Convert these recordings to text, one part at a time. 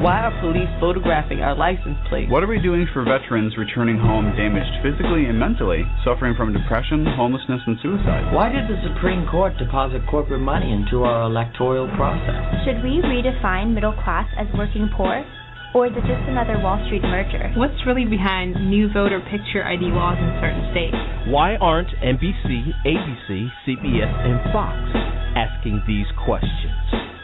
Why are police photographing our license plates? What are we doing for veterans returning home damaged physically and mentally, suffering from depression, homelessness, and suicide? Why did the Supreme Court deposit corporate money into our electoral process? Should we redefine middle class as working poor? Or is it just another Wall Street merger? What's really behind new voter picture ID laws in certain states? Why aren't NBC, ABC, CBS, and Fox asking these questions?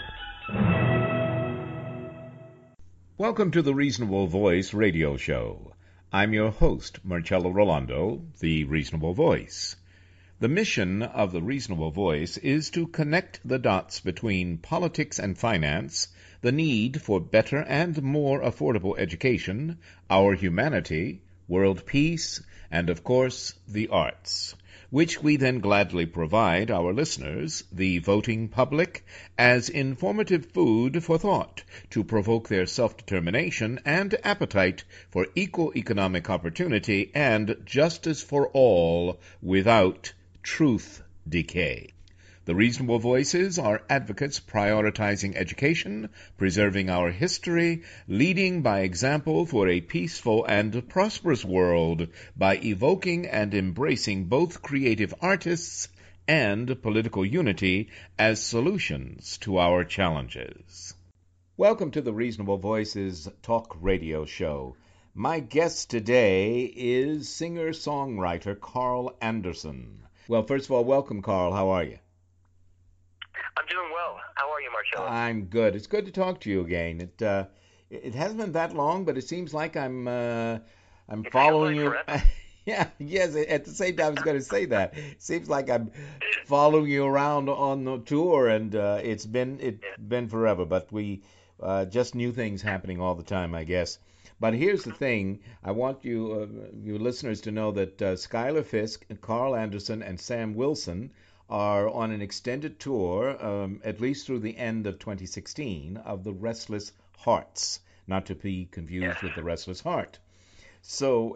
Welcome to the Reasonable Voice radio show. I'm your host, Marcello Rolando, the Reasonable Voice. The mission of the Reasonable Voice is to connect the dots between politics and finance, the need for better and more affordable education, our humanity, world peace, and, of course, the arts, which we then gladly provide our listeners, the voting public, as informative food for thought to provoke their self-determination and appetite for equal economic opportunity and justice for all without truth decay. The Reasonable Voices are advocates prioritizing education, preserving our history, leading by example for a peaceful and prosperous world by evoking and embracing both creative artists and political unity as solutions to our challenges. Welcome to the Reasonable Voices talk radio show. My guest today is singer-songwriter Carl Anderson. Well, first of all, welcome, Carl. How are you? I'm doing well. How are you, Marcello? I'm good. It's good to talk to you again. It hasn't been that long, but it seems like I'm following you. Yeah, yes. At the same time, I was going to say that. It seems like I'm following you around on the tour, and it's been forever. But we just new things happening all the time, I guess. But here's the thing. I want you listeners to know that Skylar Fisk, Carl Anderson, and Sam Wilson are on an extended tour, at least through the end of 2016, of the Restless Hearts, not to be confused with the Restless Heart. So,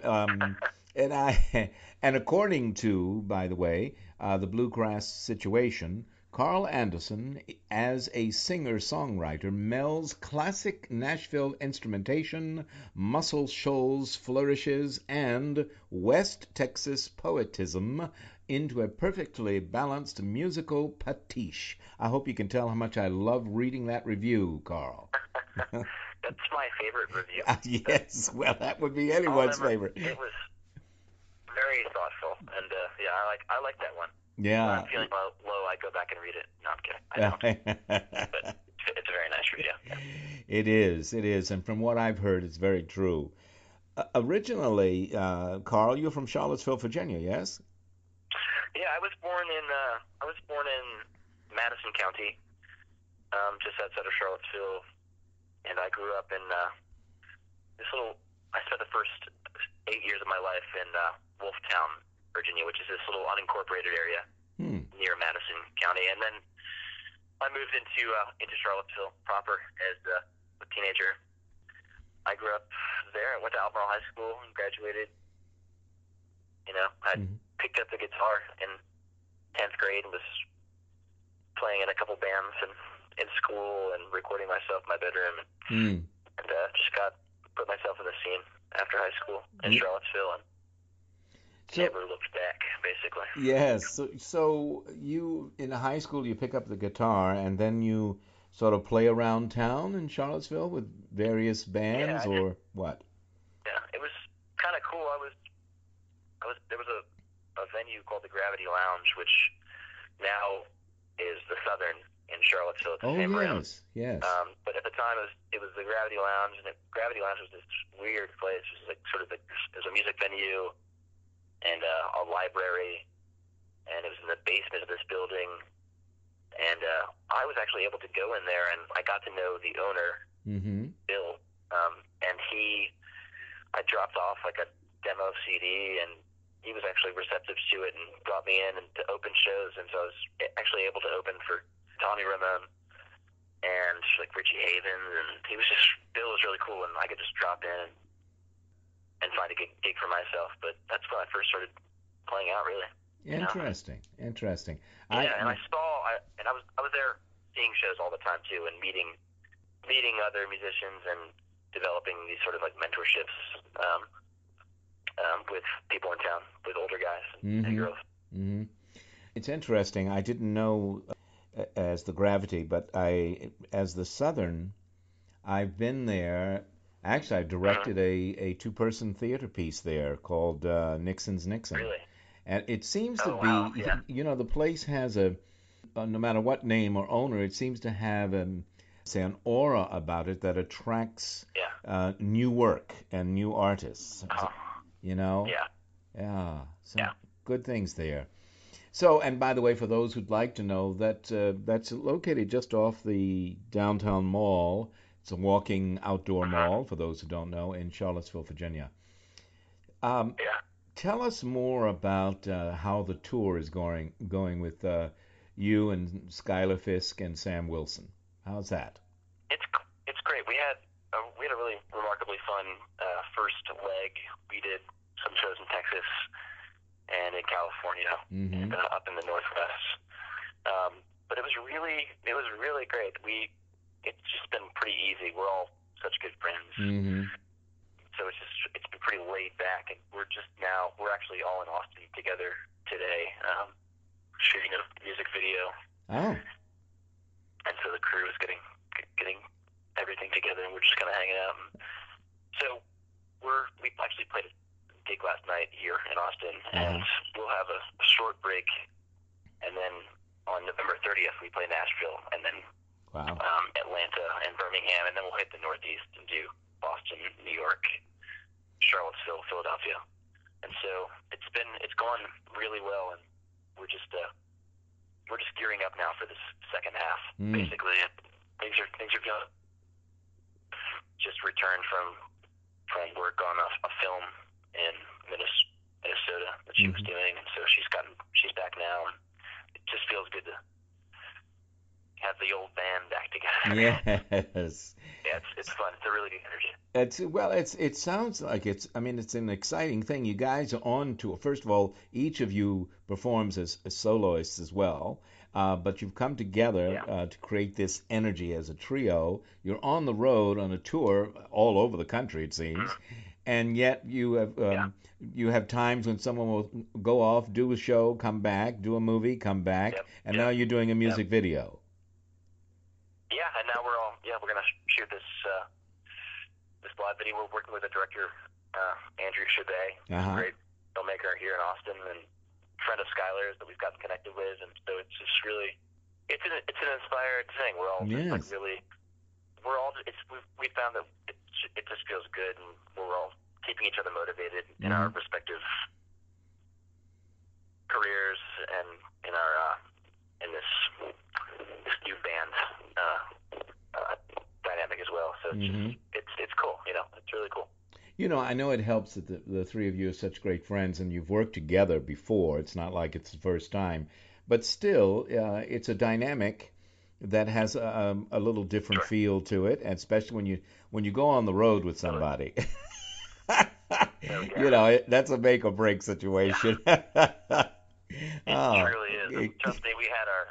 and according to, by the way, the Bluegrass Situation, Carl Anderson, as a singer-songwriter, melds classic Nashville instrumentation, Muscle Shoals flourishes, and West Texas poetism into a perfectly balanced musical pastiche. I hope you can tell how much I love reading that review, Carl. That's my favorite review. Yes, well, that would be anyone's favorite. It was very thoughtful, and I like that one. Yeah. When I'm feeling low, I go back and read it. No, I'm kidding. I don't. But it's a very nice review. Yeah. It is, and from what I've heard, it's very true. Originally, Carl, you're from Charlottesville, Virginia, yes? Yeah, I was born in Madison County, just outside of Charlottesville, and I grew up in I spent the first 8 years of my life in Wolftown, Virginia, which is this little unincorporated area near Madison County, and then I moved into Charlottesville proper as a teenager. I grew up there. I went to Albemarle High School and graduated. I picked up the guitar in 10th grade and was playing in a couple bands and in school and recording myself in my bedroom and just put myself in the scene after high school in Charlottesville and never looked back, basically. Yes. So you, in high school, you pick up the guitar and then you sort of play around town in Charlottesville with various bands what? Yeah, it was kind of cool. There was a venue called the Gravity Lounge, which now is the Southern in Charlottesville. It's the same room. Yes. But at the time, it was the Gravity Lounge, and Gravity Lounge was this weird place. It was like it was a music venue and a library, and it was in the basement of this building. And I was actually able to go in there, and I got to know the owner, Bill, and I dropped off like a demo CD, and he was actually receptive to it and brought me in and to open shows, and so I was actually able to open for Tommy Ramone and like Richie Havens, and Bill was really cool, and I could just drop in and find a gig for myself. But that's when I first started playing out, really. Interesting. Yeah, and I was there seeing shows all the time too, and meeting meeting other musicians and developing these sort of like mentorships with people in town, with older guys and girls. Mm-hmm. It's interesting. I didn't know as the Gravity, but as the Southern, I've been there. Actually, I directed a two-person theater piece there called Nixon's Nixon. Really? And it seems to wow. be, Yeah. The place has no matter what name or owner, it seems to have say an aura about it that attracts new work and new artists. Yeah. Yeah. Some good things there. So, and by the way, for those who'd like to know, that's located just off the downtown mall. It's a walking outdoor mall, for those who don't know, in Charlottesville, Virginia. Tell us more about how the tour is going with you and Skylar Fisk and Sam Wilson. How's that? It's great. We had a really remarkably fun first leg. We did some shows in Texas and in California and up in the Northwest. But it was really great. It's just been pretty easy. We're all such good friends. So it's been pretty laid back, and we're actually all in Austin together today, shooting a music video. Oh. And so the crew is getting everything together, and we're just kind of hanging out. So we actually played a gig last night here in Austin, and we'll have a short break, and then on November 30th we play Nashville, and then Atlanta and Birmingham, and then we'll hit the Northeast and do Boston, New York, Charlottesville, Philadelphia. And so it's gone really well, and we're just gearing up now for this second half. Basically, things are good. Just returned from work on a film in Minnesota that she was doing, and so she's back now, and it just feels good to have the old band back together. Yes. Yeah, it's fun. It's a really good energy. It sounds like it's an exciting thing. You guys are on tour. First of all, each of you performs as soloists as well, but you've come together to create this energy as a trio. You're on the road on a tour all over the country, it seems, and yet you have times when someone will go off, do a show, come back, do a movie, come back, and now you're doing a music video. Yeah, and now we're gonna shoot this live video. We're working with a director, Andrew Chabet, who's a great filmmaker here in Austin, and friend of Skylar's that we've gotten connected with, and so it's just really it's an inspired thing. We're all just like we found that it just feels good, and we're all keeping each other motivated in our respective careers and in our in this new band dynamic as well. So it's cool. It's really cool. I know it helps that the three of you are such great friends, and you've worked together before. It's not like it's the first time, but still, it's a dynamic that has a little different feel to it, and especially when you go on the road with somebody. That's a make or break situation. It truly is. Trust me, we had our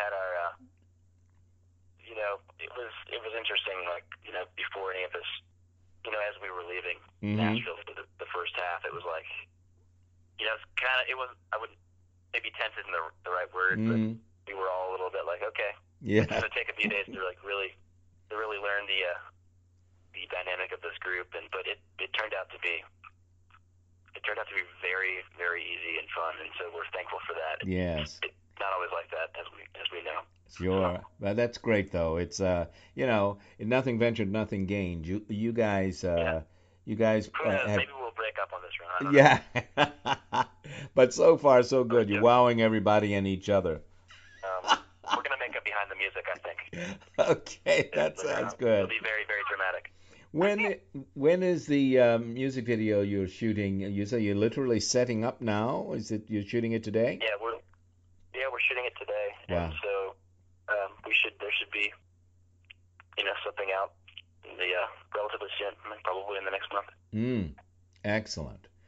it was interesting, like, before any of this, as we were leaving Nashville for the first half, it was like, it's kind of, I wouldn't, maybe tense isn't the right word, but we were all a little bit like, okay, it's going to take a few days to really learn the dynamic of this group, but it turned out to be very, very easy and fun, and so we're thankful for that. Yes. It's not always like that, as we know. Sure. Well, that's great, though. It's nothing ventured, nothing gained. You guys have, maybe we'll break up on this run. Yeah. But so far, so good. You're wowing everybody and each other. We're gonna make it behind the music, I think. Okay, that sounds good. It'll be very, very dramatic. When is the music video you're shooting? You say you're literally setting up now? Is it you're shooting it today? Yeah, we're shooting it today, and so there should be something out relatively soon, probably in the next month. Excellent.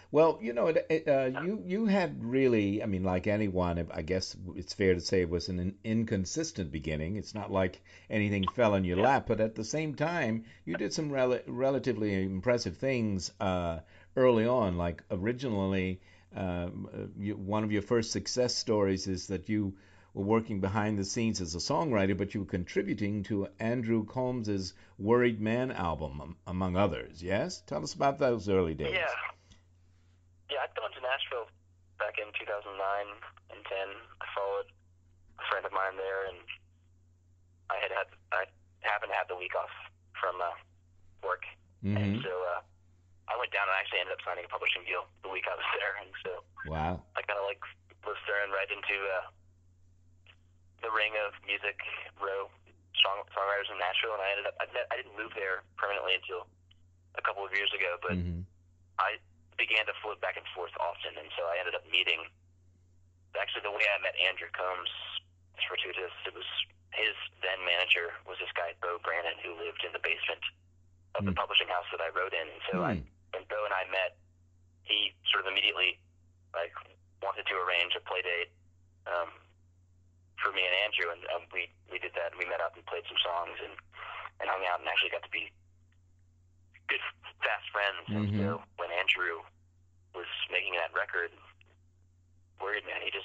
Well, you had really, I mean, like anyone, I guess it's fair to say it was an inconsistent beginning. It's not like anything fell in your lap, but at the same time, you did some relatively impressive things early on. Like originally, one of your first success stories is that you were working behind the scenes as a songwriter, but you were contributing to Andrew Combs's Worried Man album, among others. Yes? Tell us about those early days. Yeah, I'd gone to Nashville back in 2009 and 10. I followed a friend of mine there, and I happened to have the week off from work. And so I went down and actually ended up signing a publishing deal the week I was there. And so wow. I kind of like was thrown right into the ring of Music Row songwriters in Nashville, and I didn't move there permanently until a couple of years ago, but I began to float back and forth often, and so I ended up meeting. Actually, the way I met Andrew Combs is fortuitous. It was his then manager was this guy Bo Brannon, who lived in the basement of the publishing house that I wrote in, and so when Bo and I met, he sort of immediately wanted to arrange a play date for me and Andrew, and we did that, and we met up and played some songs and hung out and actually got to be good, fast friends. And so when Andrew was making that record, Worried Man, he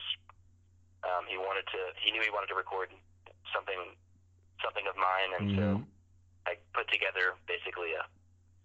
knew he wanted to record something of mine, and so I put together basically a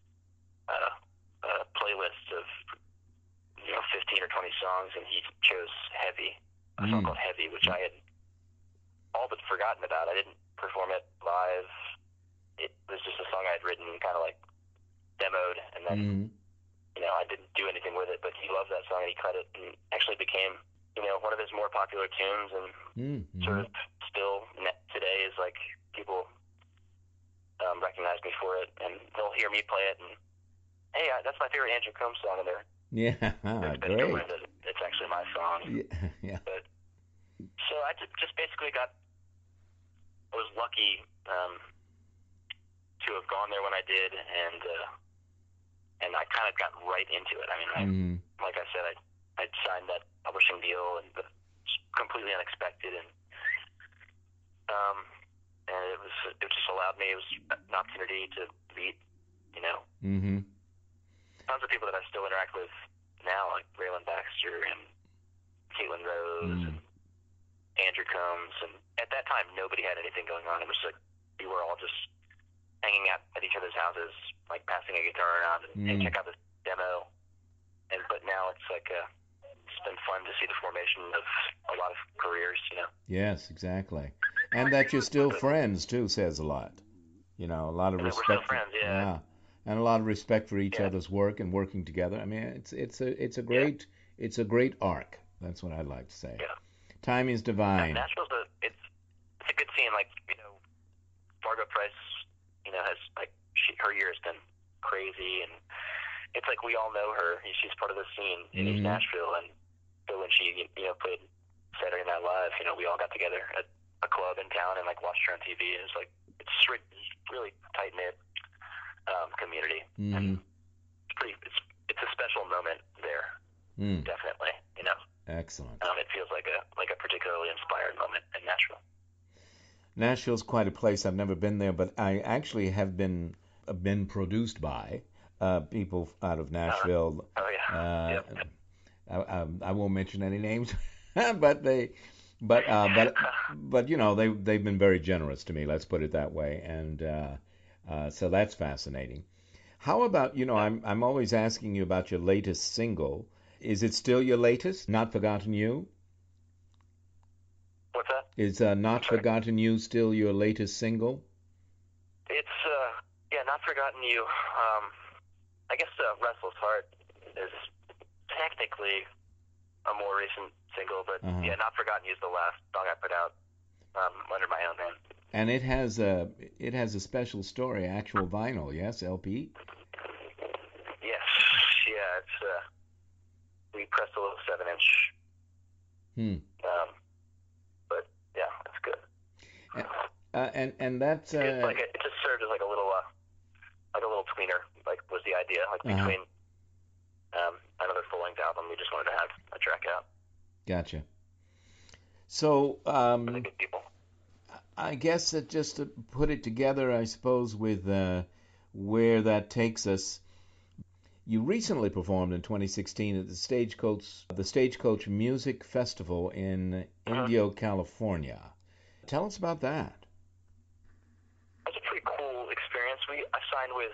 playlist of 15 or 20 songs, and he chose Heavy, a song called Heavy, which I had all but forgotten about. I didn't perform it live. It was just a song I had written, kind of like demoed, and then I didn't do anything with it, but he loved that song and he cut it, and actually became one of his more popular tunes, and sort of still today is like people recognize me for it, and they'll hear me play it, and hey, that's my favorite Andrew Combs song, and they're great. It's actually my song. Yeah. But so I just basically I was lucky to have gone there when I did, and I kind of got right into it. I mean, like I said, I'd signed that publishing deal, and it was completely unexpected, and it just allowed me. It was an opportunity to meet, tons of people that I still interact with now, like Raylan Baxter and Caitlin Rose and Andrew Combs, and at that time nobody had anything going on. It was like we were all just hanging out at each other's houses, like passing a guitar around and hey, check out this demo. But now it's like it's been fun to see the formation of a lot of careers, Yes, exactly. And that you're still friends too says a lot. A lot of respect. We're still friends, yeah. And a lot of respect for each other's work and working together. I mean, it's a great arc. That's what I'd like to say. Yeah. Time is divine. Yeah, Nashville's it's a good scene. Like Margo Price, has her year has been crazy, and it's like we all know her. She's part of the scene in East Nashville, and so when she played Saturday Night Live, we all got together at a club in town and watched her on TV, and it's really tight knit community, and it's a special moment there, definitely. Excellent. It feels like a particularly inspired moment in Nashville. Nashville's quite a place. I've never been there, but I actually have been produced by people out of Nashville. I won't mention any names, but they've been very generous to me. Let's put it that way, and so that's fascinating. How about I'm always asking you about your latest single. Is it still your latest? Not Forgotten You? What's that? Is Not Forgotten You still your latest single? It's Not Forgotten You. I guess Restless Heart is technically a more recent single, but Not Forgotten You is the last song I put out under my own name. And it has a special story, actual vinyl, yes, LP? Yes, yeah, it's we pressed a little 7-inch. But yeah, it's good. And that's it just served as like a little tweener, was the idea, between another full Gotcha. So, Really good people. I guess that just to put it together, I suppose, with where that takes us, you recently performed in 2016 at the Stagecoach Music Festival in Indio, California. Tell us about that. It was a pretty cool experience. I signed with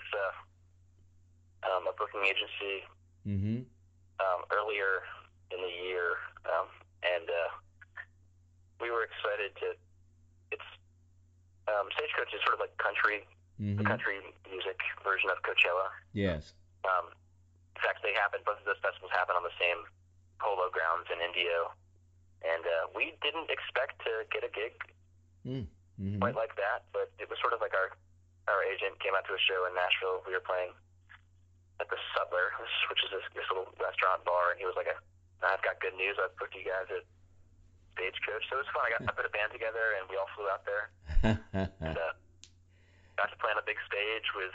a booking agency earlier in the year, and we were excited to. It's Stagecoach is sort of like country, the country music version of Coachella. Yes. In fact, both of those festivals happen on the same polo grounds in Indio, and we didn't expect to get a gig quite like that, but it was sort of like our agent came out to a show in Nashville. We were playing at the Sutler, which is this little restaurant bar, and he was like, I've got good news. I've booked you guys at Stagecoach. So it was fun. I put a band together, and we all flew out there. And got to play on a big stage with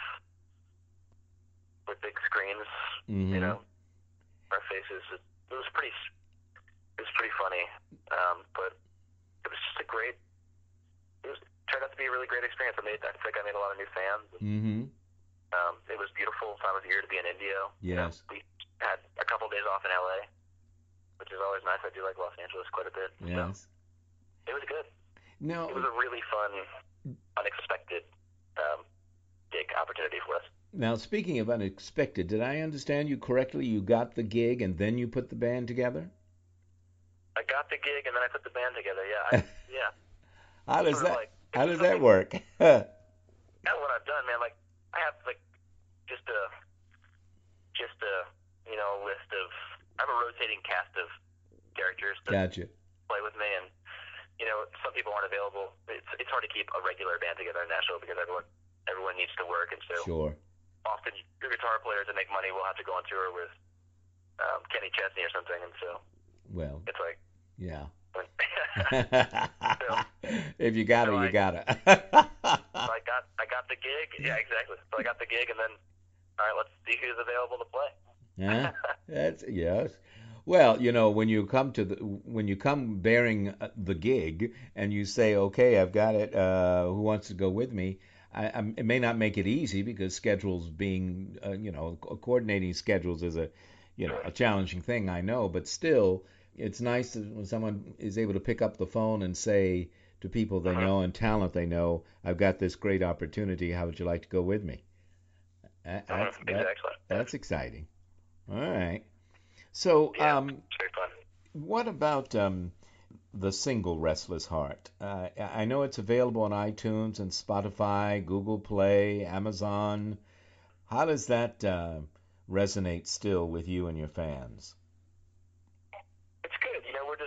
big screens, you know, our faces. It was pretty funny, but it was just turned out to be a really great experience. I think I made a lot of new fans. It was beautiful time of the year to be in Indio. Yes. We had a couple days off in LA, which is always nice. I do like Los Angeles quite a bit. Yes. So it was good. No. It was a really fun, unexpected gig opportunity for us. Now, speaking of unexpected, did I understand you correctly? You got the gig and then you put the band together? I got the gig and then I put the band together. Yeah. Yeah. How does that work? That's what I've done, man. Like, I have just a list of. I have a rotating cast of characters that play with me, and some people aren't available. It's hard to keep a regular band together in Nashville because everyone needs to work, and so often your guitar players that make money will have to go on tour with Kenny Chesney or something, and so it's like so, if you got it, you got it. So I got the gig. Yeah, exactly. So I got the gig, and then all right, let's see who's available to play. Yeah, that's yes. Well, when you come bearing the gig and you say, okay, I've got it. Who wants to go with me? It may not make it easy because schedules being, coordinating schedules is a challenging thing. I know, but still, it's nice when someone is able to pick up the phone and say to people they know and talent they know, I've got this great opportunity. How would you like to go with me? That's exciting. All right. So, what about the single "Restless Heart"? I know it's available on iTunes and Spotify, Google Play, Amazon. How does that resonate still with you and your fans? It's good.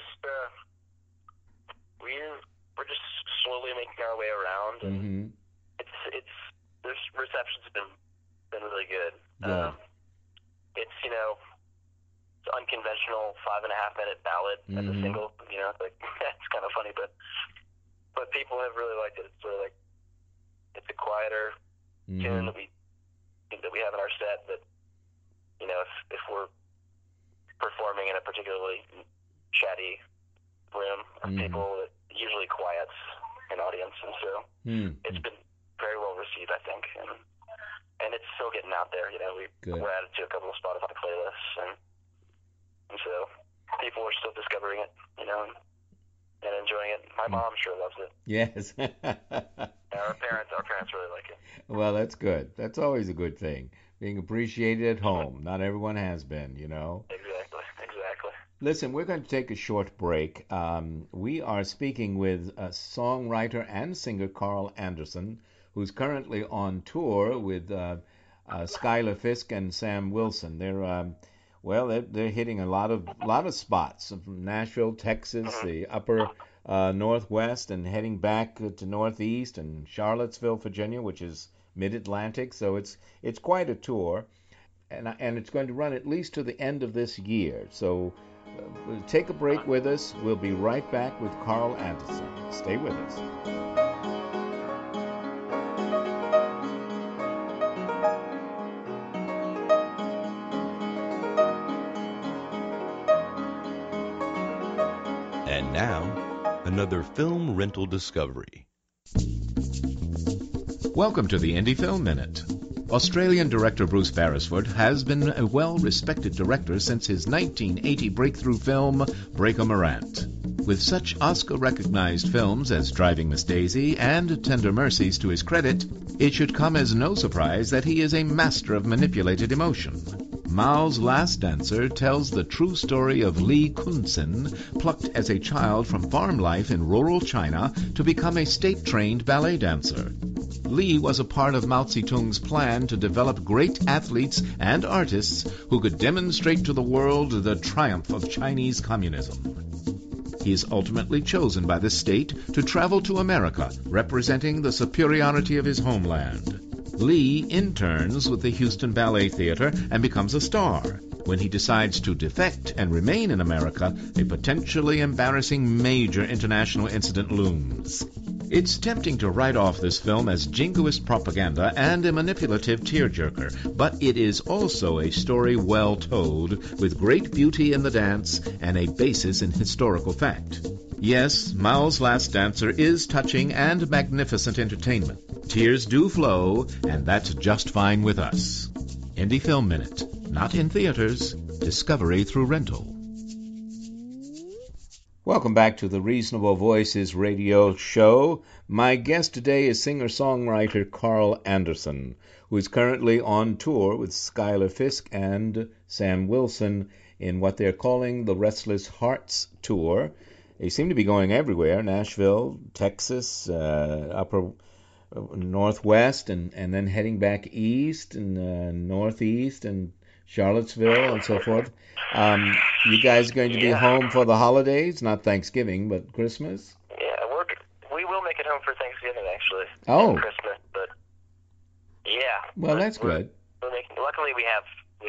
We're just slowly making our way around, and this reception's been really good. Yeah. It's it's unconventional 5.5-minute ballad as a single. It's kind of funny, but people have really liked it. It's sort of like it's a quieter tune that we have in our set. That if we're performing in a particularly chatty room of people, it usually quiets an audience, and so it's been very well received, I think, and it's still getting out there. We're added to a couple of Spotify playlists, and so people are still discovering it, and enjoying it. My mom sure loves it. Yes. Our parents really like it. Well, that's good. That's always a good thing. Being appreciated at home. Not everyone has been, Exactly. Listen, we're going to take a short break. We are speaking with songwriter and singer Carl Anderson, who's currently on tour with Skylar Fisk and Sam Wilson. They're hitting a lot of spots from Nashville, Texas, the upper Northwest, and heading back to Northeast and Charlottesville, Virginia, which is Mid-Atlantic. So it's quite a tour, and it's going to run at least to the end of this year. So take a break with us. We'll be right back with Carl Anderson. Stay with us. And now, another film rental discovery. Welcome to the Indie Film Minute. Australian director Bruce Beresford has been a well-respected director since his 1980 breakthrough film, Breaker Morant. With such Oscar-recognized films as Driving Miss Daisy and Tender Mercies to his credit, it should come as no surprise that he is a master of manipulated emotion. Mao's Last Dancer tells the true story of Li Kunsen, plucked as a child from farm life in rural China to become a state-trained ballet dancer. Li was a part of Mao Zedong's plan to develop great athletes and artists who could demonstrate to the world the triumph of Chinese communism. He is ultimately chosen by the state to travel to America, representing the superiority of his homeland. Li interns with the Houston Ballet Theater and becomes a star. When he decides to defect and remain in America, a potentially embarrassing major international incident looms. It's tempting to write off this film as jingoist propaganda and a manipulative tearjerker, but it is also a story well told, with great beauty in the dance and a basis in historical fact. Yes, Mao's Last Dancer is touching and magnificent entertainment. Tears do flow, and that's just fine with us. Indie Film Minute. Not in theaters. Discovery through rental. Welcome back to the Reasonable Voices radio show. My guest today is singer-songwriter Carl Anderson, who is currently on tour with Skylar Fisk and Sam Wilson in what they're calling the Restless Hearts Tour. They seem to be going everywhere, Nashville, Texas, upper Northwest, and then heading back east and Northeast and Charlottesville and so forth. You guys are going to be home for the holidays, not Thanksgiving, but Christmas? Yeah, we will make it home for Thanksgiving, actually. Oh. And Christmas, but yeah. Well, that's good. Luckily, we have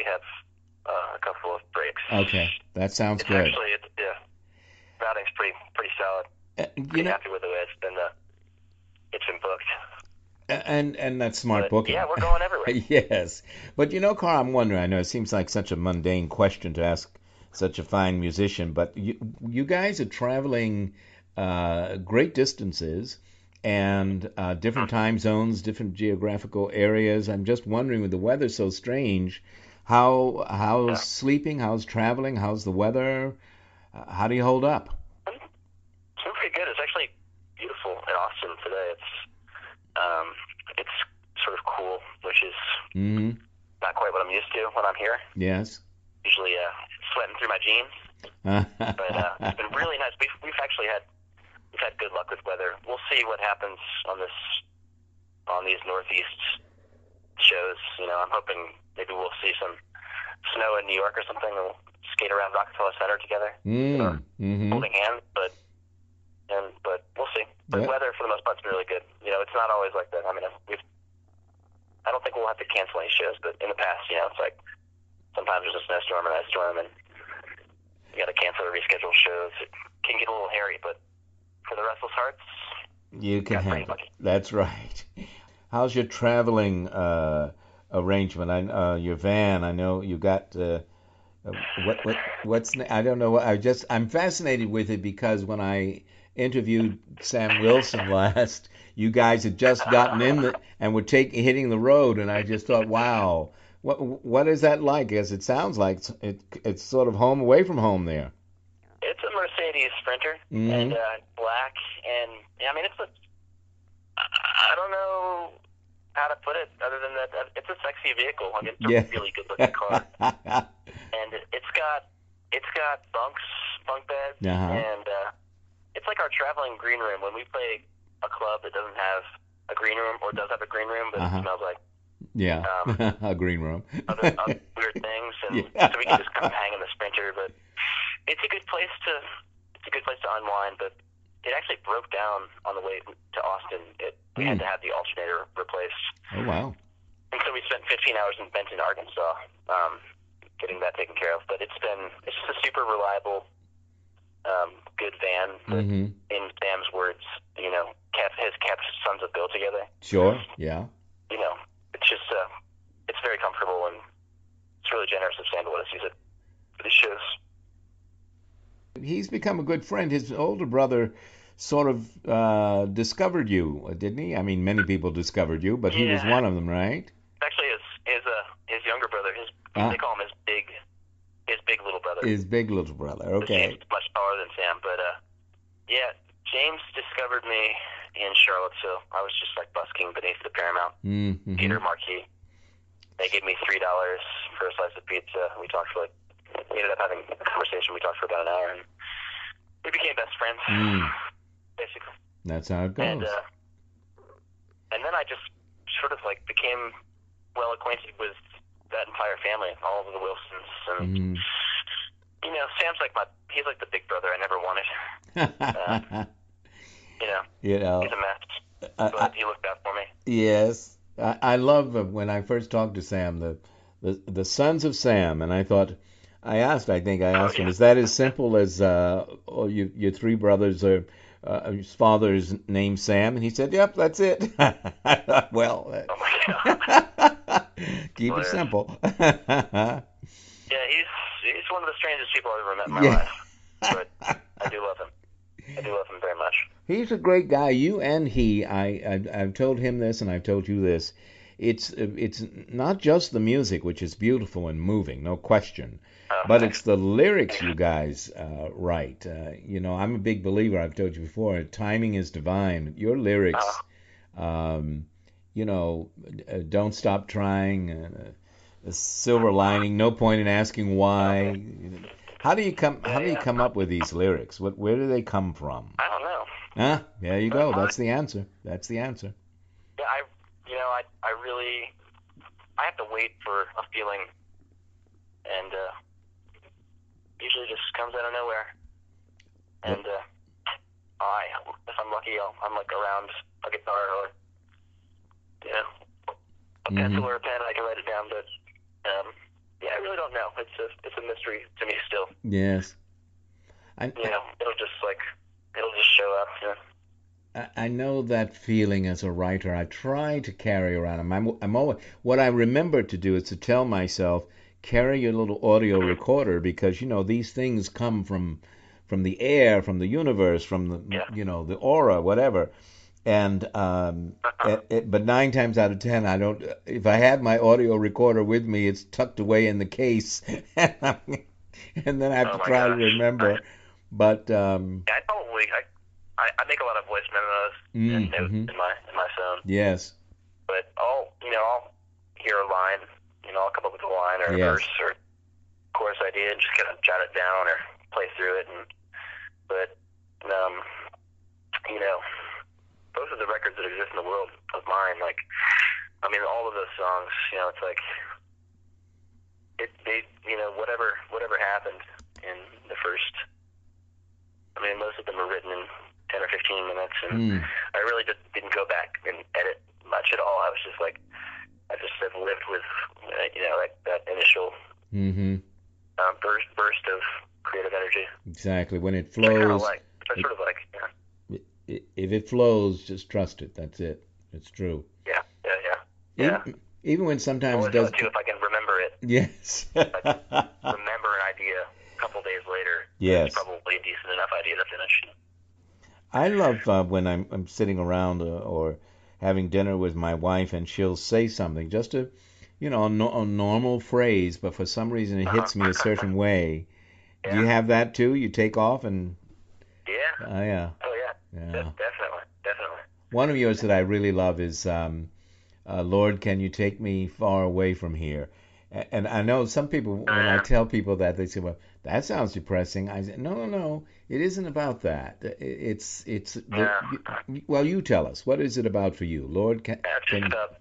a couple of breaks. Okay, that sounds good. Actually, routing's pretty solid. Pretty happy with the way it's been booked. And that's smart booking. Yeah, we're going everywhere. Yes. But Carl, I'm wondering, I know it seems like such a mundane question to ask such a fine musician, but you guys are traveling great distances and different time zones, different geographical areas. I'm just wondering, with the weather so strange, how's sleeping, how's traveling, how's the weather? How do you hold up? It's been pretty good. It's actually beautiful in Austin today. It's sort of cool, which is not quite what I'm used to when I'm here. Yes. Usually sweating through my jeans. But it's been really nice. We've had good luck with weather. We'll see what happens on these Northeast shows. I'm hoping maybe we'll see some snow in New York or something, and we'll skate around Rockefeller Center together, holding hands. But we'll see. But weather, for the most part, has been really good. It's not always like that. I mean, I don't think we'll have to cancel any shows, but in the past, it's like sometimes there's a snowstorm or an ice storm, and you got to cancel or reschedule shows. It can get a little hairy, but for the Restless Hearts, you can handle it. That's right. How's your traveling arrangement? Your van. I know you got. What's I don't know. I'm fascinated with it because when I interviewed Sam Wilson last, you guys had just gotten in and were hitting the road, and I just thought, wow, what is that like? As it sounds like it's sort of home away from home there. It's a Mercedes Sprinter and black, and I mean I don't know how to put it other than that it's a sexy vehicle. I mean, it's a really good looking car, and it's got bunk beds, and it's like our traveling green room. When we play a club that doesn't have a green room, or does have a green room, but it smells like a green room, other weird things, and so we can just kind of hang in the Sprinter. But it's a good place to unwind. But it actually broke down on the way to Austin. We had to have the alternator replaced. Oh wow! And so we spent 15 hours in Benton, Arkansas, getting that taken care of. But it's just a super reliable, good van that, in Sam's words, has kept Sons of Bill together. Sure, yeah. It's just, it's very comfortable, and it's really generous of Sam to let us use it for the shows. he's become a good friend. His older brother sort of discovered you, didn't he? I mean, many people discovered you, but he was one of them, right? Actually, his younger brother. They call him his big little brother. His big little brother. Okay. James is much taller than Sam, but yeah, James discovered me in Charlottesville. I was just like busking beneath the Paramount Theater marquee. They gave me $3 for a slice of pizza. We ended up having a conversation. We talked for about an hour, and we became best friends, basically. That's how it goes. And then I just sort of like became well acquainted with that entire family, all of the Wilsons, and Sam's he's like the big brother I never wanted. He's a mess, but he looked out for me. Yes. I love when I first talked to Sam, the Sons of Sam, and I asked him, is that as simple as your three brothers are his father's named Sam? And he said, yep, that's it. Well, oh my God. Keep it simple. Yeah, he's one of the strangest people I've ever met in my life, but I do love him. I do love him very much. He's a great guy. You and he, I've told him this, and I've told you this. It's not just the music, which is beautiful and moving, no question, but it's the lyrics you guys write. I'm a big believer. I've told you before. Timing is divine. Your lyrics, don't stop trying. A silver lining. No point in asking why. How do you come up with these lyrics? Where do they come from? I don't know. Huh? There you go. That's the answer. Yeah, I have to wait for a feeling, and usually just comes out of nowhere. And if I'm lucky, I'm like around a guitar or a pencil or a pen, I can write it down. But I really don't know. It's a mystery to me still. Yes. It'll just show up. Yeah. I know that feeling as a writer. I try to carry around. I'm always, what I remember to do is to tell myself, carry your little audio recorder, because these things come from the air, from the universe, from the aura, whatever. And but 9 times out of 10, I don't. If I have my audio recorder with me, it's tucked away in the case, and then I have to try to remember. But I make a lot of voice memos and notes in my phone. Yes. But I'll hear a line, I'll come up with a line or a verse or chorus idea and just kind of jot it down or play through it. But those are the records that exist in the world of mine. All of those songs, it's like whatever happened in the first. Most of them were written in 10 or 15 minutes, and I really didn't go back and edit much at all. I was just I just lived with, that initial burst of creative energy. Exactly. When it flows. If it flows, just trust it. That's it. It's true. Yeah. Even when sometimes it does. Too, if I can remember it. Yes. If I can remember an idea a couple days later. Yes. It's probably a decent enough idea to finish. I love when I'm sitting around or having dinner with my wife, and she'll say something, just a normal phrase, but for some reason it hits me a certain way. Yeah. Do you have that too? You take off and. Yeah. Oh yeah. Definitely. One of yours that I really love is Lord, can you take me far away from here? And I know some people, when I tell people that, they say, well, that sounds depressing. I say, no, it isn't about that. Well, you tell us. What is it about for you? Lord, just about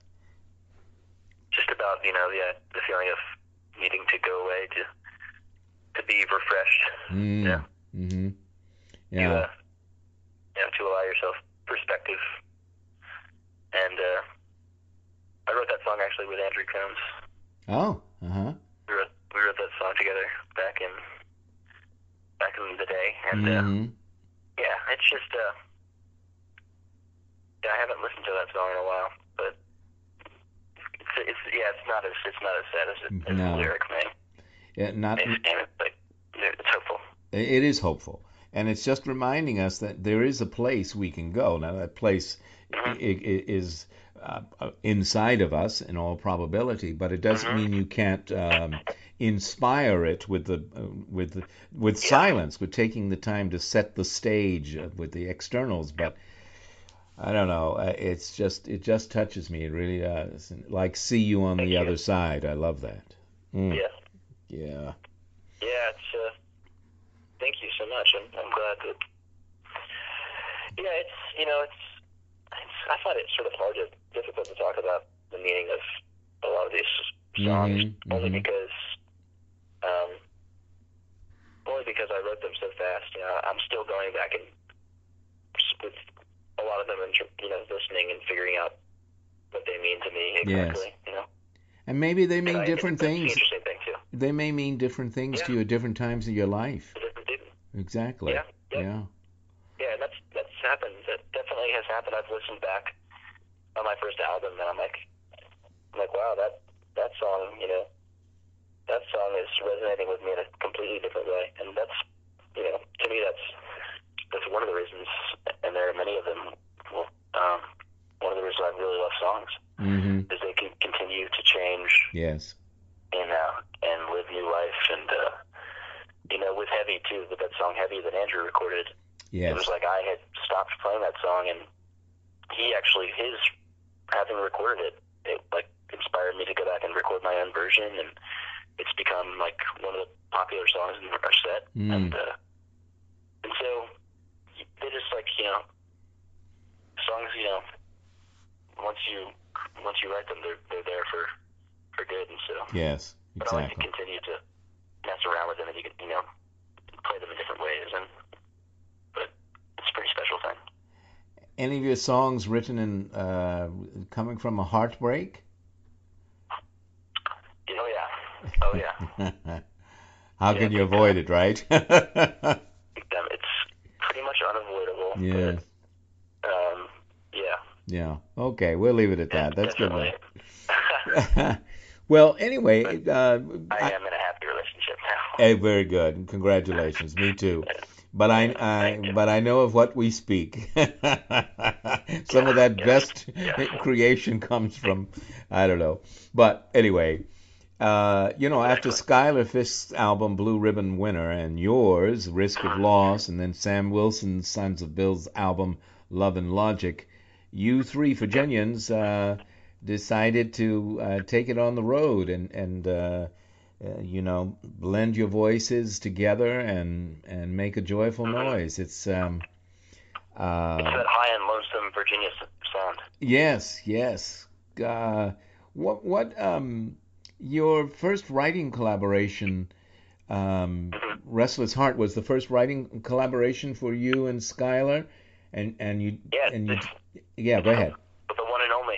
the feeling of needing to go away to be refreshed. Yeah. Mm-hmm. Yeah. To allow yourself perspective. And I wrote that song actually with Andrew Combs. Oh, We wrote that song together back in the day, and it's just I haven't listened to that song in a while, but it's not as sad as the lyric, man. Yeah, it's hopeful. It is hopeful. And it's just reminding us that there is a place we can go. Now, that place is inside of us in all probability, but it doesn't mean you can't inspire it with silence, with taking the time to set the stage with the externals. But I don't know. It just touches me. It really does. Like see you on the other side. I love that. Yeah. Yeah. Yeah. It's. Thank you so much. I'm glad that. Yeah. It's. I find it sort of difficult to talk about the meaning of a lot of these songs, only because I wrote them so fast. I'm still going back and with a lot of them, and listening and figuring out what they mean to me exactly. Yes. And maybe they mean different things. That's the interesting thing too. They may mean different things to you at different times of your life. Exactly. Yeah. Yeah. Yeah, that's happened. That definitely has happened. I've listened back on my first album, and I'm like, wow, that song, that song is resonating with me in a completely different way, and that's, to me, that's one of the reasons, and there are many of them. Well, one of the reasons I really love songs is they can continue to change. Yes. And live new life, and with Heavy too, with that song Heavy that Andrew recorded. Yes. It was like I had stopped playing that song, and he actually, having recorded it like inspired me to go back and record my own version, and it's become like one of the popular songs in our set. And so they're just like, songs, once you write them, they're there for good, and so. Yes, exactly. But I like to continue to mess around with them, and you can, play them in different ways, but it's a pretty special thing. Any of your songs written in coming from a heartbreak? Oh yeah. How can you avoid it, right? It's pretty much unavoidable. Yeah. But, yeah. Okay, we'll leave it at that. That's definitely. Good. Well, anyway, I am in a happy relationship now. Hey, very good. Congratulations. Me too. But I know of what we speak. Some of that best creation comes from, I don't know. But anyway, after Skylar Fisk's album Blue Ribbon Winner and yours, Risk of Loss, and then Sam Wilson's Sons of Bill's album Love and Logic, you three Virginians decided to take it on the road and blend your voices together and make a joyful noise. It's that high and lonesome Virginia sound. Yes. What your first writing collaboration, Restless Heart, was the first writing collaboration for you and Skylar, and you go ahead. The one and only.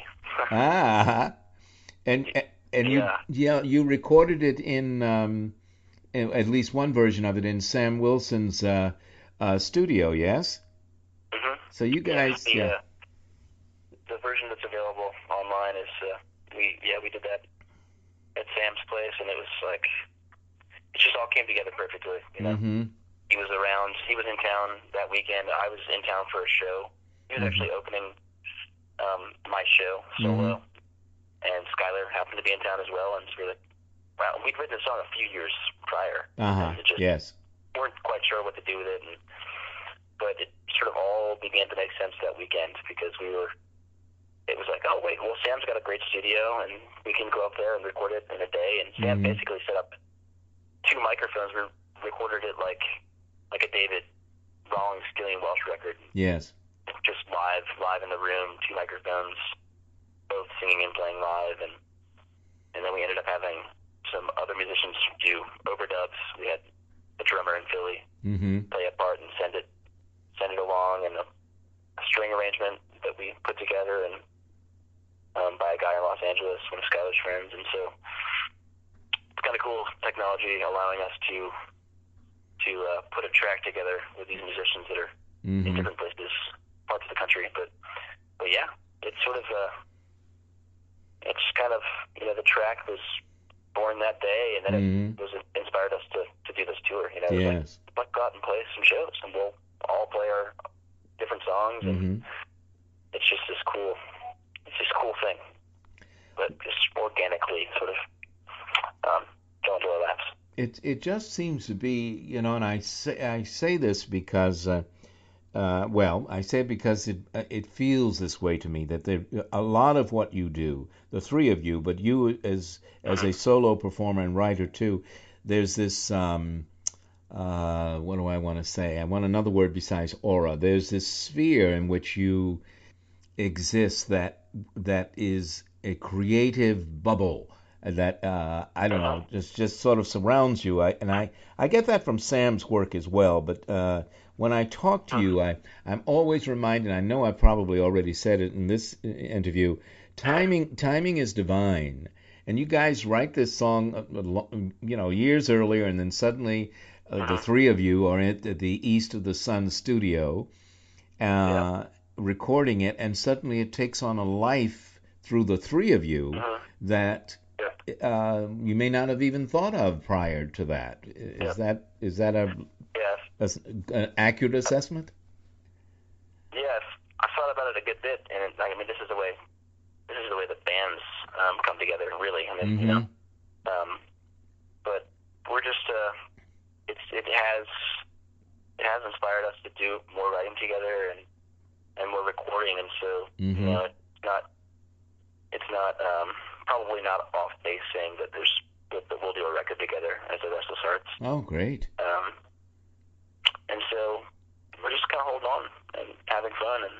And you recorded it in at least one version of it in Sam Wilson's studio, yes? So you guys, the version that's available online is we did that at Sam's place, and it was like it just all came together perfectly. He was around. He was in town that weekend. I was in town for a show. He was actually opening my show solo. And Skylar happened to be in town as well, and it's really, wow, we'd written the song a few years prior. And it just weren't quite sure what to do with it, but it sort of all began to make sense that weekend because it was like, oh wait, well Sam's got a great studio, and we can go up there and record it in a day, and Sam basically set up 2 microphones, we recorded it like a David Rawlings Gillian Welch record. Yes. Just live in the room, 2 microphones, both singing and playing live, and then we ended up having some other musicians do overdubs. We had a drummer in Philly play a part and send it along, and a string arrangement that we put together and by a guy in Los Angeles, one of Skylar's friends, and so it's kind of cool technology allowing us to put a track together with these musicians that are in different places, parts of the country, but yeah, it's sort of it's kind of, the track was born that day, and then it was inspired us to do this tour. Yes. Like, songs, and it's just this cool thing, but just organically sort of fell into our laps. It just seems to be, and I say this because, I say it because it feels this way to me, that a lot of what you do, the three of you, but you as a solo performer and writer too, there's this, what do I want to say? I want another word besides aura. There's this sphere in which you exist that is a creative bubble that I don't know, just sort of surrounds you. I get that from Sam's work as well. But when I talk to you, I'm always reminded. I know I probably already said it in this interview. Timing is divine, and you guys write this song, years earlier, and then suddenly the three of you are at the East of the Sun studio, recording it, and suddenly it takes on a life through the three of you that you may not have even thought of prior to that. Is that an accurate assessment? Yes, I thought about it a good bit, and this is the way the bands come together, really. But we're just it has inspired us to do more writing together and more recording, and so it's not probably not off base saying that we'll do a record together as the Restless Hearts. Oh, great. And so we're just kind of holding on and having fun, and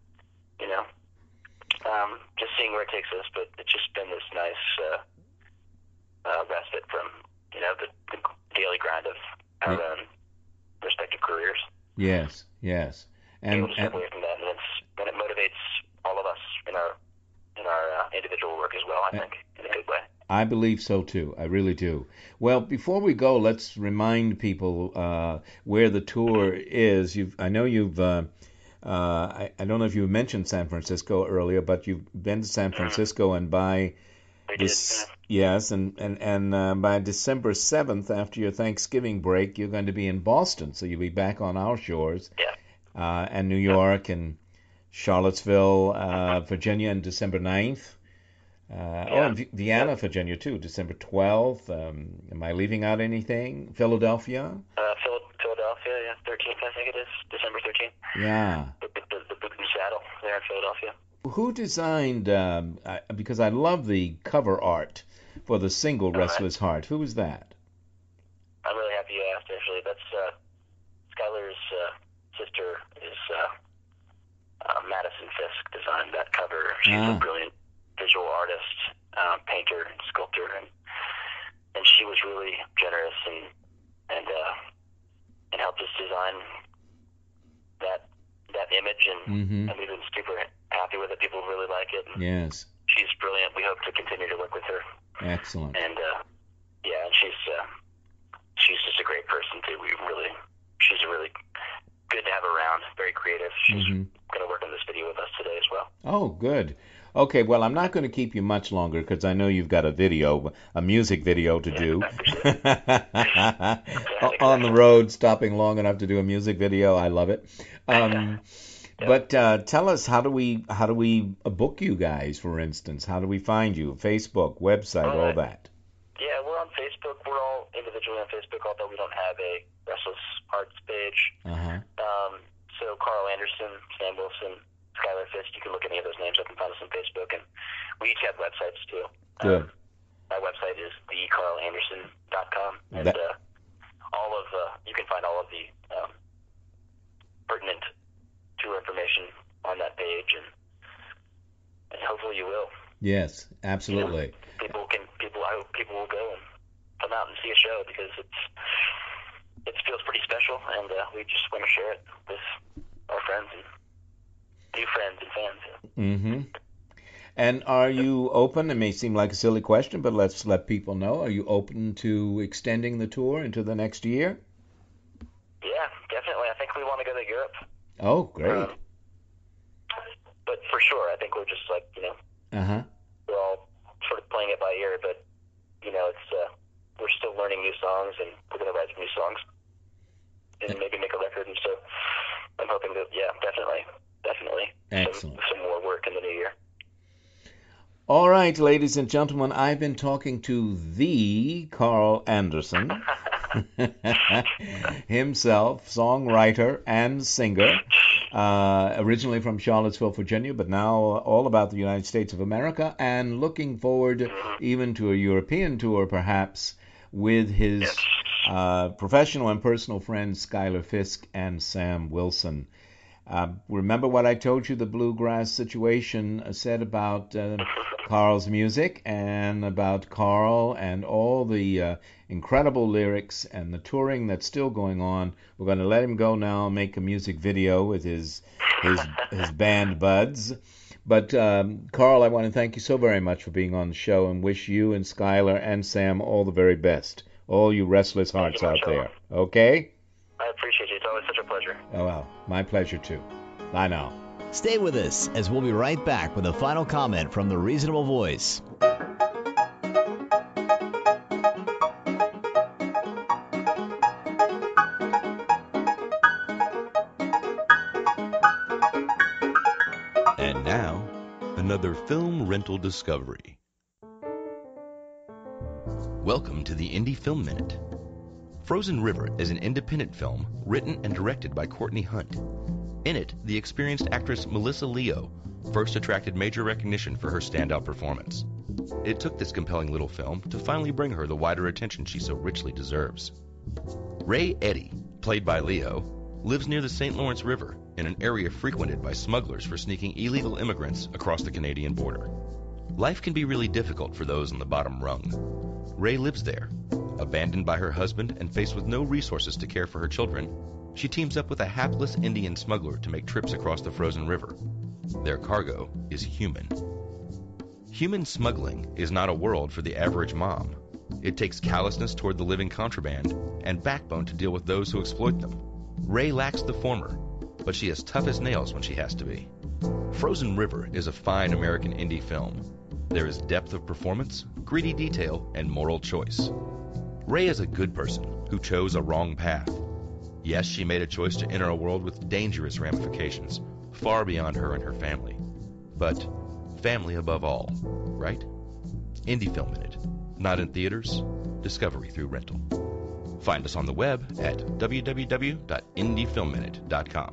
just seeing where it takes us. But it's just been this nice respite from the daily grind of our own respective careers. Yes. And able to step away from that, and it motivates all of us in our individual work as well, I think, in a good way. I believe so too. I really do. Well, before we go, let's remind people where the tour is. I don't know if you mentioned San Francisco earlier, but you've been to San Francisco, and by yes, and by December 7th, after your Thanksgiving break, you're going to be in Boston, so you'll be back on our shores, and New York and Charlottesville, Virginia, on December 9th. And Vienna, Virginia, too, December 12th. Am I leaving out anything? Philadelphia? Philadelphia, 13th, I think it is, December 13th. Yeah. The Boot and Saddle there in Philadelphia. Who designed, because I love the cover art for the single Restless Heart. Who was that? I'm really happy you asked, actually. That's Skylar's sister is Madison Fisk designed that cover. She's a brilliant visual artist, painter, and sculptor, and she was really generous and helped us design that image, and we've been super happy with it. People really like it. Yes. She's brilliant. We hope to continue to work with her. Excellent. And and she's just a great person too. She's a really good to have around. Very creative. She's going to work on this video with us today as well. Oh, good. Okay, well, I'm not going to keep you much longer because I know you've got a music video to do. On the road, stopping long enough to do a music video. I love it. But tell us, how do we book you guys, for instance? How do we find you? Facebook, website, all that. Yeah, we're on Facebook. We're all individually on Facebook, although we don't have a Restless Hearts page. So Carl Anderson, Sam Wilson, Skylar Fisk, you can look any of those names up and find us on Facebook. And we each have websites, too. Good. My website is thecarlanderson.com. And you can find all of the pertinent tour information on that page, and hopefully you will. Yes, absolutely. I hope people will go and come out and see a show, because it feels pretty special, and we just want to share it with our friends and new friends and fans. And are you open? It may seem like a silly question, but let's let people know. Are you open to extending the tour into the next year? Yeah, definitely. I think we want to go to Europe. Oh, great. But for sure, I think we're just we're all sort of playing it by ear, but it's we're still learning new songs, and we're going to write some new songs. and maybe make a record. And so I'm hoping that, definitely. Excellent. Some more work in the new year. All right, ladies and gentlemen, I've been talking to the Carl Anderson, himself, songwriter and singer, originally from Charlottesville, Virginia, but now all about the United States of America, and looking forward even to a European tour, perhaps, with his professional and personal friends Skylar Fisk and Sam Wilson. Remember what I told you the bluegrass situation said about Carl's music and about Carl and all the incredible lyrics and the touring that's still going on. We're going to let him go now and make a music video with his band buds. But Carl, I want to thank you so very much for being on the show and wish you and Skylar and Sam all the very best. All you restless hearts out there. Okay? I appreciate you. It's always such a pleasure. Oh, well, my pleasure too. Bye now. Stay with us as we'll be right back with a final comment from the Reasonable Voice. And now, another film rental discovery. Welcome to the Indie Film Minute. Frozen River is an independent film written and directed by Courtney Hunt. In it, the experienced actress Melissa Leo first attracted major recognition for her standout performance. It took this compelling little film to finally bring her the wider attention she so richly deserves. Ray Eddy, played by Leo, lives near the St. Lawrence River in an area frequented by smugglers for sneaking illegal immigrants across the Canadian border. Life can be really difficult for those on the bottom rung. Ray lives there. Abandoned by her husband and faced with no resources to care for her children, she teams up with a hapless Indian smuggler to make trips across the frozen river. Their cargo is human. Human smuggling is not a world for the average mom. It takes callousness toward the living contraband and backbone to deal with those who exploit them. Ray lacks the former, but she is tough as nails when she has to be. Frozen River is a fine American indie film. There is depth of performance, gritty detail, and moral choice. Ray is a good person who chose a wrong path. Yes, she made a choice to enter a world with dangerous ramifications, far beyond her and her family. But family above all, right? Indie Film Minute. Not in theaters, discovery through rental. Find us on the web at www.indiefilmminute.com.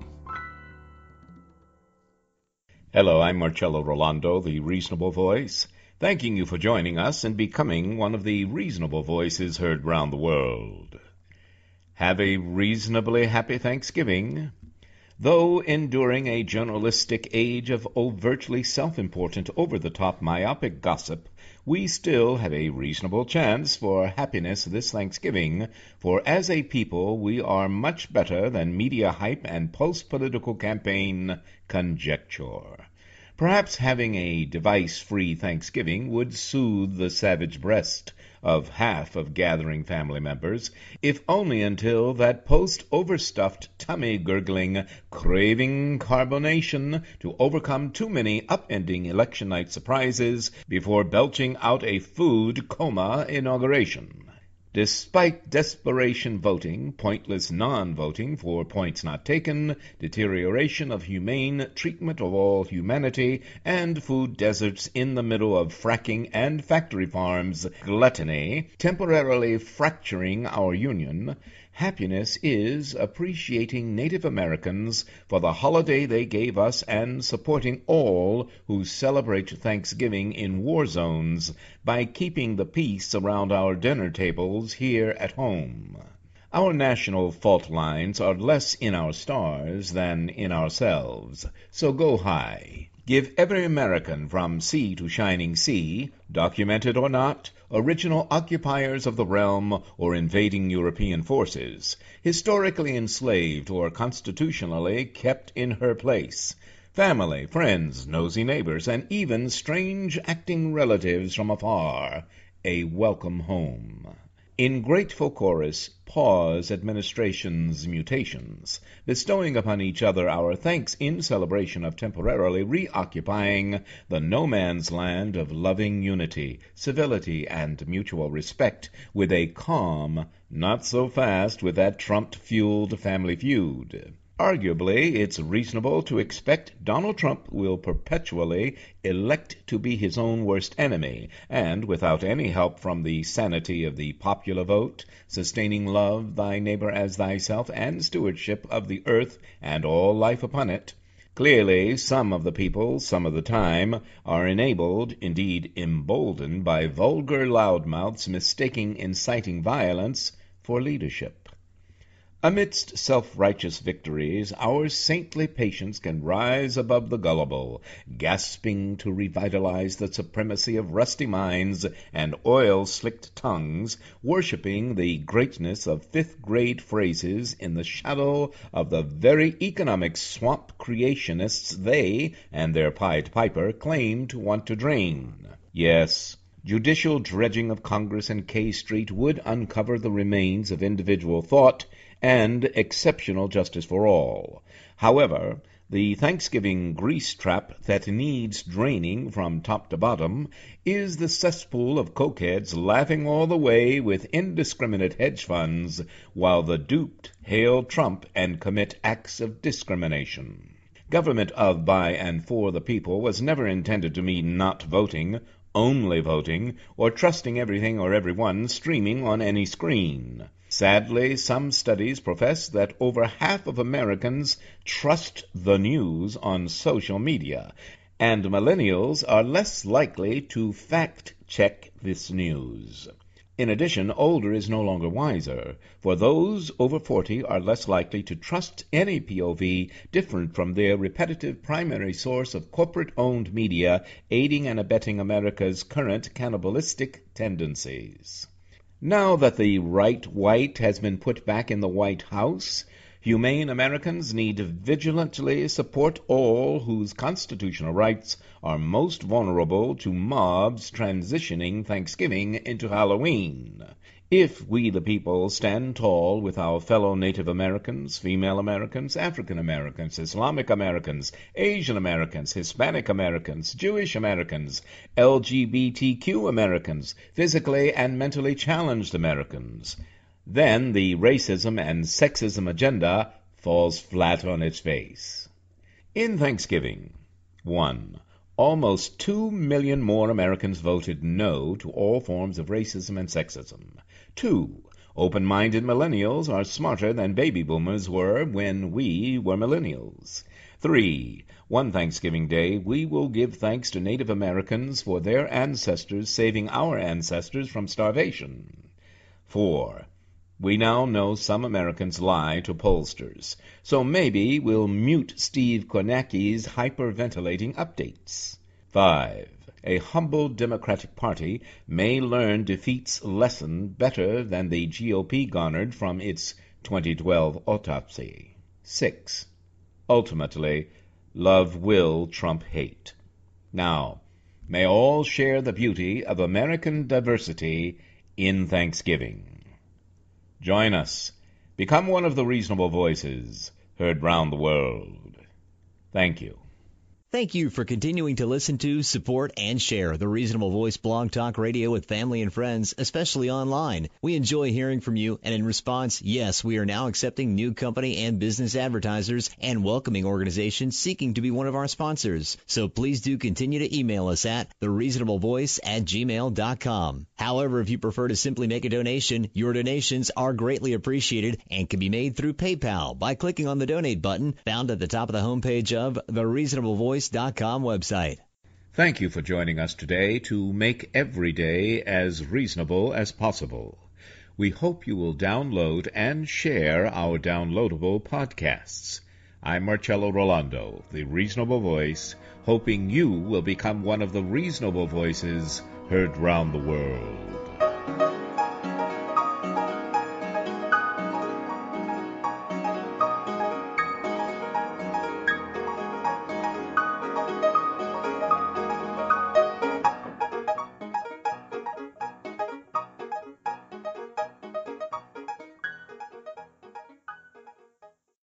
Hello, I'm Marcello Rolando, the Reasonable Voice, thanking you for joining us and becoming one of the reasonable voices heard round the world. Have a reasonably happy Thanksgiving. Though enduring a journalistic age of overtly self-important, over-the-top myopic gossip, we still have a reasonable chance for happiness this Thanksgiving, for as a people we are much better than media hype and post-political campaign conjecture. Perhaps having a device-free Thanksgiving would soothe the savage breast of half of gathering family members, if only until that post-overstuffed tummy-gurgling, craving carbonation to overcome too many upending election night surprises before belching out a food coma inauguration. Despite desperation voting, pointless non-voting for points not taken, deterioration of humane treatment of all humanity, and food deserts in the middle of fracking and factory farms, gluttony, temporarily fracturing our union, happiness is appreciating Native Americans for the holiday they gave us and supporting all who celebrate Thanksgiving in war zones by keeping the peace around our dinner tables here at home. Our national fault lines are less in our stars than in ourselves, so go high. Give every American from sea to shining sea, documented or not, original occupiers of the realm or invading European forces, historically enslaved or constitutionally kept in her place, family, friends, nosy neighbors, and even strange acting relatives from afar, a welcome home. In grateful chorus, pause administration's mutations, bestowing upon each other our thanks in celebration of temporarily reoccupying the no-man's land of loving unity, civility, and mutual respect with a calm, not so fast with that Trump-fueled family feud. Arguably, it's reasonable to expect Donald Trump will perpetually elect to be his own worst enemy, and without any help from the sanity of the popular vote, sustaining love, thy neighbor as thyself, and stewardship of the earth and all life upon it. Clearly, some of the people, some of the time, are enabled, indeed emboldened, by vulgar loudmouths mistaking inciting violence for leadership. Amidst self-righteous victories, our saintly patience can rise above the gullible, gasping to revitalize the supremacy of rusty minds and oil-slicked tongues, worshipping the greatness of fifth-grade phrases in the shadow of the very economic swamp creationists they and their Pied Piper claim to want to drain. Yes, judicial dredging of Congress and K Street would uncover the remains of individual thought and exceptional justice for all. However, the Thanksgiving grease trap that needs draining from top to bottom is the cesspool of cokeheads laughing all the way with indiscriminate hedge funds while the duped hail Trump and commit acts of discrimination. Government of, by, and for the people was never intended to mean not voting, only voting, or trusting everything or everyone streaming on any screen. Sadly, some studies profess that over half of Americans trust the news on social media, and millennials are less likely to fact-check this news. In addition, older is no longer wiser, for those over 40 are less likely to trust any POV different from their repetitive primary source of corporate-owned media aiding and abetting America's current cannibalistic tendencies. Now that the right white has been put back in the White House, humane Americans need to vigilantly support all whose constitutional rights are most vulnerable to mobs transitioning Thanksgiving into Halloween. If we the people stand tall with our fellow Native Americans, female Americans, African Americans, Islamic Americans, Asian Americans, Hispanic Americans, Jewish Americans, LGBTQ Americans, physically and mentally challenged Americans, then the racism and sexism agenda falls flat on its face. In Thanksgiving, 1. Almost 2 million more Americans voted no to all forms of racism and sexism. 2. Open-minded millennials are smarter than baby boomers were when we were millennials. 3. One Thanksgiving Day, we will give thanks to Native Americans for their ancestors saving our ancestors from starvation. 4. We now know some Americans lie to pollsters, so maybe we'll mute Steve Kornacki's hyperventilating updates. 5. A humble Democratic Party may learn defeat's lesson better than the GOP garnered from its 2012 autopsy. 6. Ultimately, love will trump hate. Now, may all share the beauty of American diversity in Thanksgiving. Join us. Become one of the reasonable voices heard round the world. Thank you. Thank you for continuing to listen to, support, and share the Reasonable Voice Blog Talk Radio with family and friends, especially online. We enjoy hearing from you, and in response, yes, we are now accepting new company and business advertisers and welcoming organizations seeking to be one of our sponsors. So please do continue to email us at thereasonablevoice@gmail.com. However, if you prefer to simply make a donation, your donations are greatly appreciated and can be made through PayPal by clicking on the donate button found at the top of the homepage of thereasonablevoice.com website. Thank you for joining us today to make every day as reasonable as possible. We hope you will download and share our downloadable podcasts. I'm Marcello Rolando, the Reasonable Voice, hoping you will become one of the reasonable voices heard round the world.